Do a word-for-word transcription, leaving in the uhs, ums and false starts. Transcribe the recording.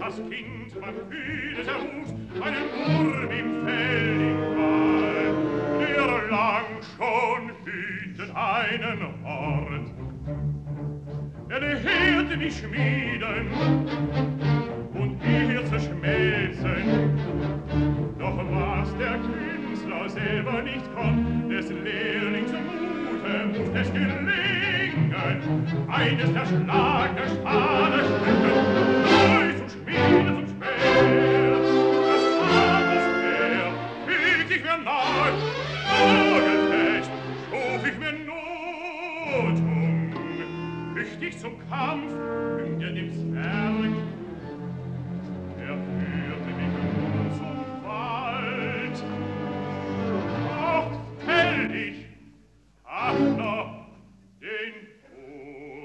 das Kind, man fühlt es erwuchs, einen Wurm im Fell im Tal, der lang schon hütet einen Hort. Er hörte die Schmieden und ihr zerschmelzen, doch was der Künstler selber nicht konnt, des Lehrlings Mute muss es gelingen, eines der Schlag der Stahl